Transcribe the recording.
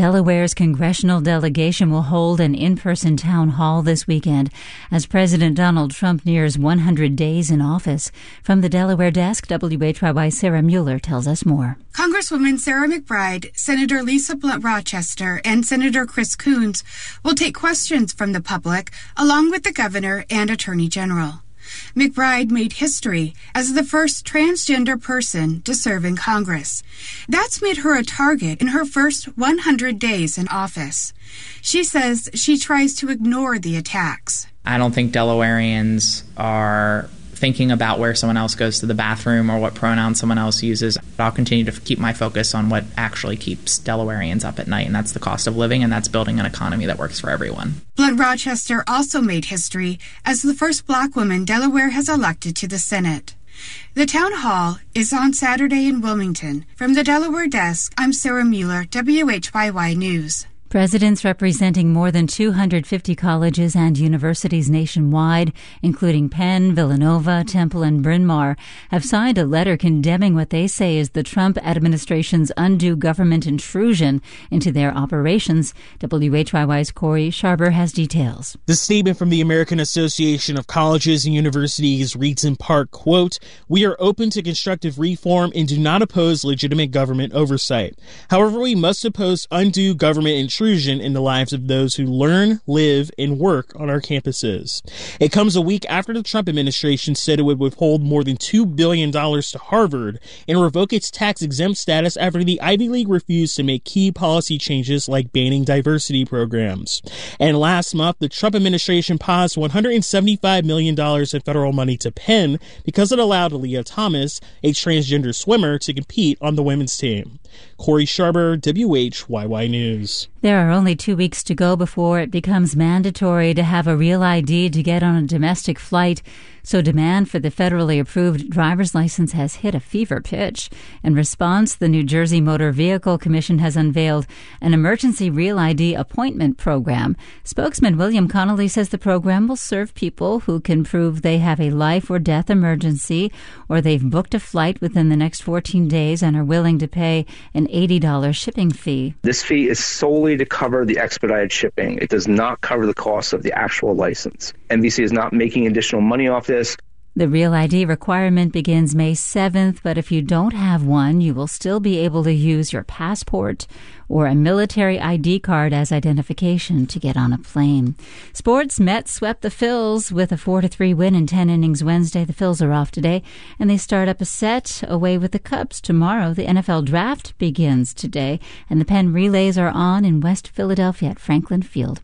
Delaware's congressional delegation will hold an in-person town hall this weekend as President Donald Trump nears 100 days in office. From the Delaware desk, WHYY's Sarah Mueller tells us more. Congresswoman Sarah McBride, Senator Lisa Blunt Rochester, and Senator Chris Coons will take questions from the public, along with the governor and attorney general. McBride made history as the first transgender person to serve in Congress. That's made her a target in her first 100 days in office. She says she tries to ignore the attacks. I don't think Delawareans are thinking about where someone else goes to the bathroom or what pronoun someone else uses. I'll continue to keep my focus on what actually keeps Delawareans up at night, and that's the cost of living, and that's building an economy that works for everyone. Blunt Rochester also made history as the first black woman Delaware has elected to the Senate. The town hall is on Saturday in Wilmington. From the Delaware desk, I'm Sarah Mueller, WHYY News. Presidents representing more than 250 colleges and universities nationwide, including Penn, Villanova, Temple, and Bryn Mawr, have signed a letter condemning what they say is the Trump administration's undue government intrusion into their operations. WHYY's Corey Sharber has details. The statement from the American Association of Colleges and Universities reads in part, quote, "We are open to constructive reform and do not oppose legitimate government oversight. However, we must oppose undue government intrusion in the lives of those who learn, live, and work on our campuses." It comes a week after the Trump administration said it would withhold more than $2 billion to Harvard and revoke its tax-exempt status after the Ivy League refused to make key policy changes like banning diversity programs. And last month, the Trump administration paused $175 million in federal money to Penn because it allowed Leah Thomas, a transgender swimmer, to compete on the women's team. Corey Sharber, WHYY News. There are only 2 weeks to go before it becomes mandatory to have a real ID to get on a domestic flight, so demand for the federally approved driver's license has hit a fever pitch. In response, the New Jersey Motor Vehicle Commission has unveiled an emergency real ID appointment program. Spokesman William Connolly says the program will serve people who can prove they have a life or death emergency or they've booked a flight within the next 14 days and are willing to pay an $80 shipping fee. This fee is solely to cover the expedited shipping. It does not cover the cost of the actual license. NBC is not making additional money off this. The Real ID requirement begins May 7th, but if you don't have one, you will still be able to use your passport or a military ID card as identification to get on a plane. Sports, Mets swept the Phils with a 4-3 win in 10 innings Wednesday. The Phils are off today, and they start up a set away with the Cubs tomorrow. The NFL draft begins today, and the Penn Relays are on in West Philadelphia at Franklin Field.